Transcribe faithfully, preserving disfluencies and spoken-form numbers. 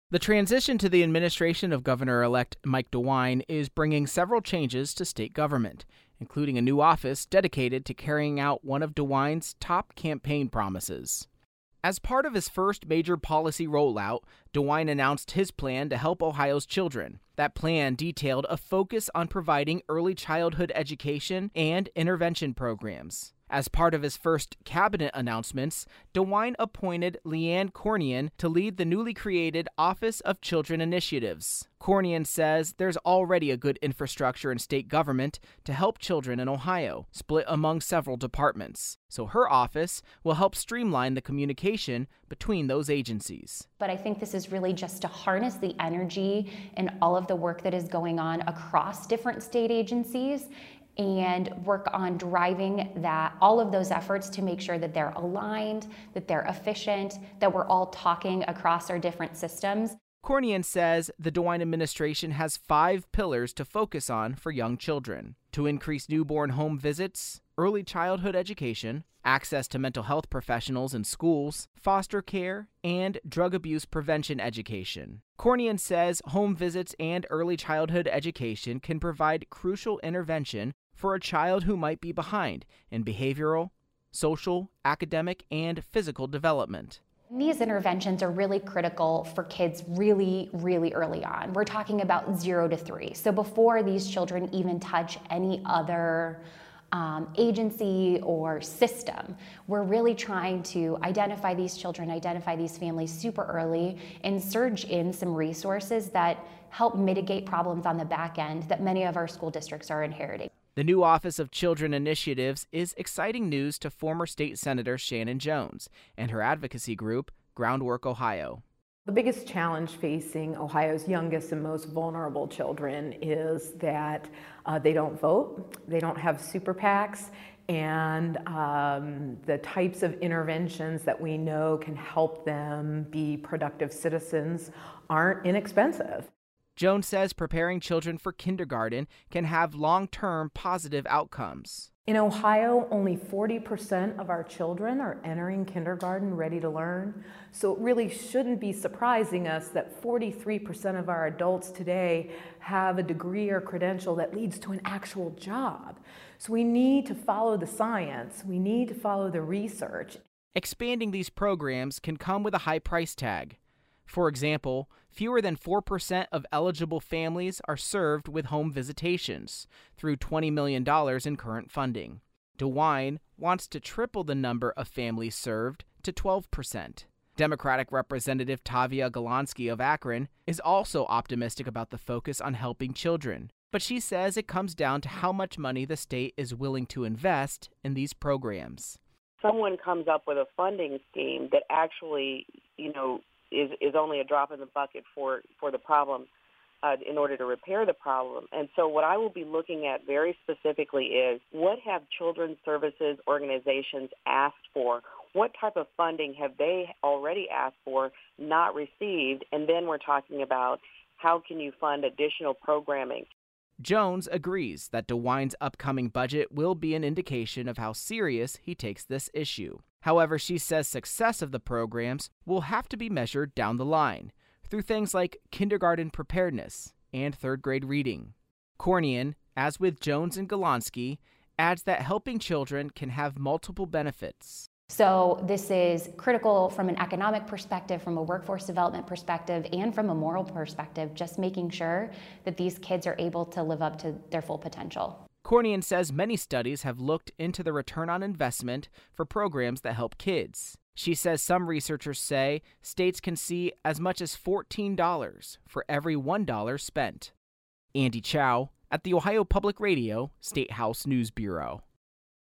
The transition to the administration of Governor-elect Mike DeWine is bringing several changes to state government, including a new office dedicated to carrying out one of DeWine's top campaign promises. As part of his first major policy rollout, DeWine announced his plan to help Ohio's children. That plan detailed a focus on providing early childhood education and intervention programs. As part of his first cabinet announcements, DeWine appointed Leanne Cornian to lead the newly created Office of Children Initiatives. Cornian says there's already a good infrastructure in state government to help children in Ohio, split among several departments. So her office will help streamline the communication between those agencies. But I think this is really just to harness the energy and all of the work that is going on across different state agencies and work on driving that, all of those efforts to make sure that they're aligned, that they're efficient, that we're all talking across our different systems. Cornian says the DeWine administration has five pillars to focus on for young children: to increase newborn home visits, early childhood education, access to mental health professionals in schools, foster care, and drug abuse prevention education. Cornian says home visits and early childhood education can provide crucial intervention for a child who might be behind in behavioral, social, academic, and physical development. These interventions are really critical for kids really, really early on. We're talking about zero to three. So before these children even touch any other um, agency or system, we're really trying to identify these children, identify these families super early, and surge in some resources that help mitigate problems on the back end that many of our school districts are inheriting. The new Office of Children Initiatives is exciting news to former state Senator Shannon Jones and her advocacy group, Groundwork Ohio. The biggest challenge facing Ohio's youngest and most vulnerable children is that uh, they don't vote, they don't have super PACs, and um, the types of interventions that we know can help them be productive citizens aren't inexpensive. Jones says preparing children for kindergarten can have long-term positive outcomes. In Ohio, only forty percent of our children are entering kindergarten ready to learn. So it really shouldn't be surprising us that forty-three percent of our adults today have a degree or credential that leads to an actual job. So we need to follow the science. We need to follow the research. Expanding these programs can come with a high price tag. For example, fewer than four percent of eligible families are served with home visitations through twenty million dollars in current funding. DeWine wants to triple the number of families served to twelve percent. Democratic Representative Tavia Golonsky of Akron is also optimistic about the focus on helping children, but she says it comes down to how much money the state is willing to invest in these programs. Someone comes up with a funding scheme that actually, you know, is, is only a drop in the bucket for, for the problem uh, in order to repair the problem. And so what I will be looking at very specifically is what have children's services organizations asked for? What type of funding have they already asked for, not received? And then we're talking about how can you fund additional programming. Jones agrees that DeWine's upcoming budget will be an indication of how serious he takes this issue. However, she says success of the programs will have to be measured down the line through things like kindergarten preparedness and third grade reading. Cornian, as with Jones and Golonsky, adds that helping children can have multiple benefits. So this is critical from an economic perspective, from a workforce development perspective, and from a moral perspective, just making sure that these kids are able to live up to their full potential. Cornian says many studies have looked into the return on investment for programs that help kids. She says some researchers say states can see as much as fourteen dollars for every one dollar spent. Andy Chow at the Ohio Public Radio State House News Bureau.